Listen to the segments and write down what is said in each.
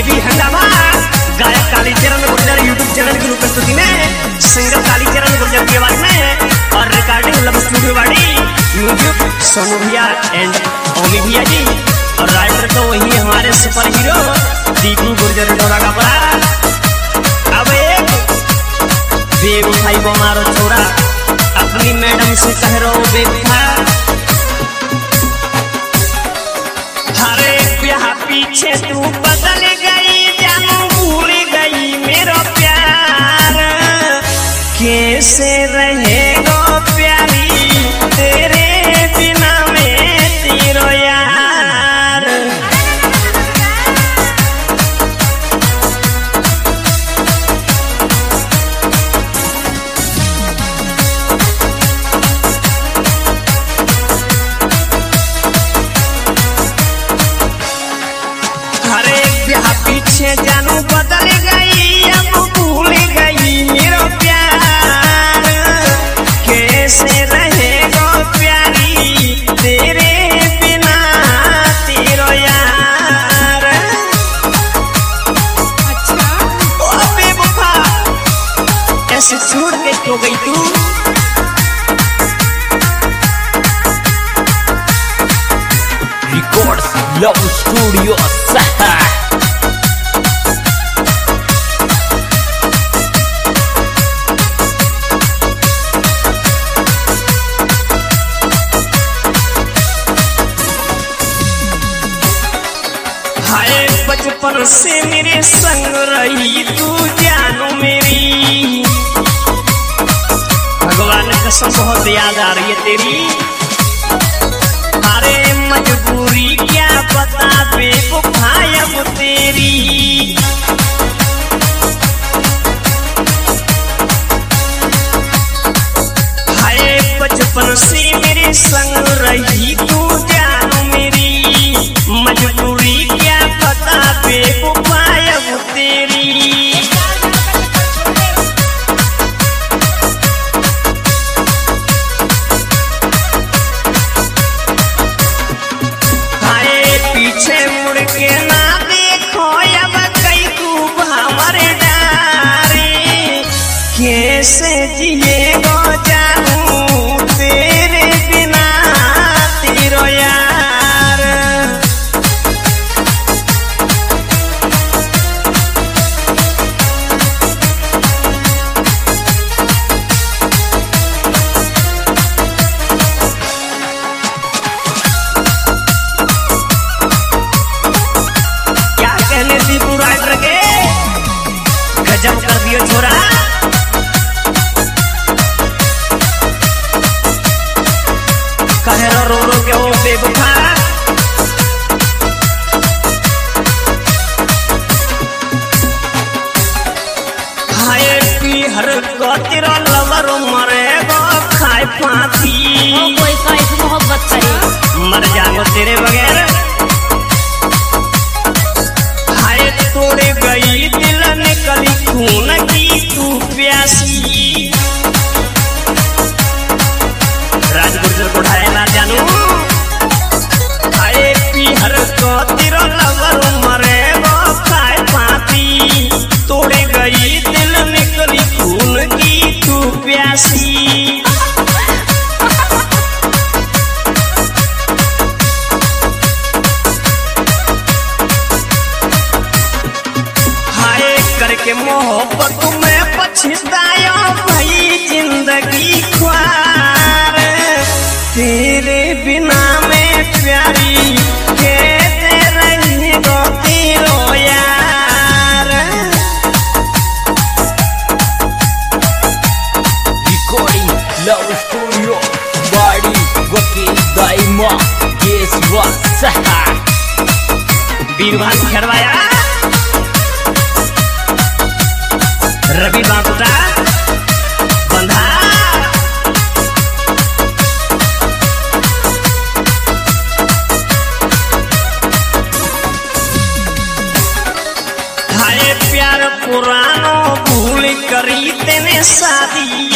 TV हंगामा गायक Kalicharan Gurjar YouTube channel की उपस्थिति में सिंगर कालीचरण गुर्जर की आवाज में और रिकॉर्डिंग लब स्टूडियो वाली म्यूजिक सोनू भैया एंड ओमी भैया जी और राइटर तो वही हमारे सुपर हीरो दीपू गुर्जर डोरा का बड़ा। अब एक बेवफाई को मारो छोड़ा अपनी मैडम से कह रो बेवफा। हरे ब्याह पीछे तू बदल गई जानू भूल गई मेरा प्यार कैसे रहेगा प्यारी तेरे बिना में तेरो यार। हरे ब्याह पीछे जानू बदल गई अब भूल गई मेरा प्यार कैसे रहेगा प्यारी तेरे बिना तेरो यार। अच्छा ओ बेवफा ऐसे छोड़ के क्यों गई तू। Records Love Studio Saha। हाय बचपन से मेरे संग रही तू जानू मेरी भगवान कसम बहुत याद आ रही है तेरी। अरे मजबूरी क्या बता बेवफा अब तेरी। हाय बचपन से मेरे संग रही तू जानू मेरी मजबूरी क्या बता बेवफा अब तेरी। पीछे मुड़ के ना देखो अब कई तू हमारे डारे कैसे जिएगो जानू तेरे बिना तेरो यार। दीपू राइटर के गजब कर दियो छोरा। कहे रो रो के वो बेवफा हाय पीहर को तेरा लवर मरेगा खाए फांसी कोई काइफ मोहब्बत करे मर जाओ तेरे बगैर। तोड़े गई दिल निकली खून की तू प्यासी। राज गुर्जर को ढाया ना जानू आए पीहर को तेरा लवर मरे वो खाए फांसी तोड़े गई दिल निकली खून की तू प्यासी। करके मोहब्बत में पछताया भाई जिंदगी ख्वार तेरे बिना में प्यारी कहते रहेगा तेरो यार। Recording Love Studio Body वकील दाइमा केसवा सहा। बीरभान खड़वाया रवि बाबूटा बंधा हाय प्यार पुरानो भूल करी तेने शादी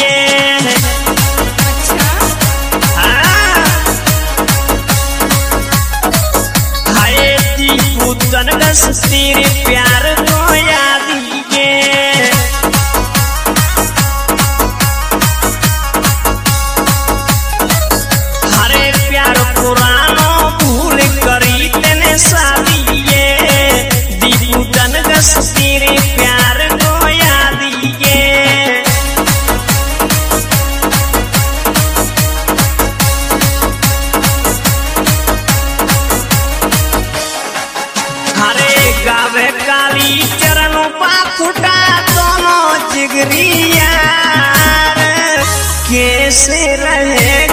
हाय दीपू तन तेरे प्यार कैसे रहेगा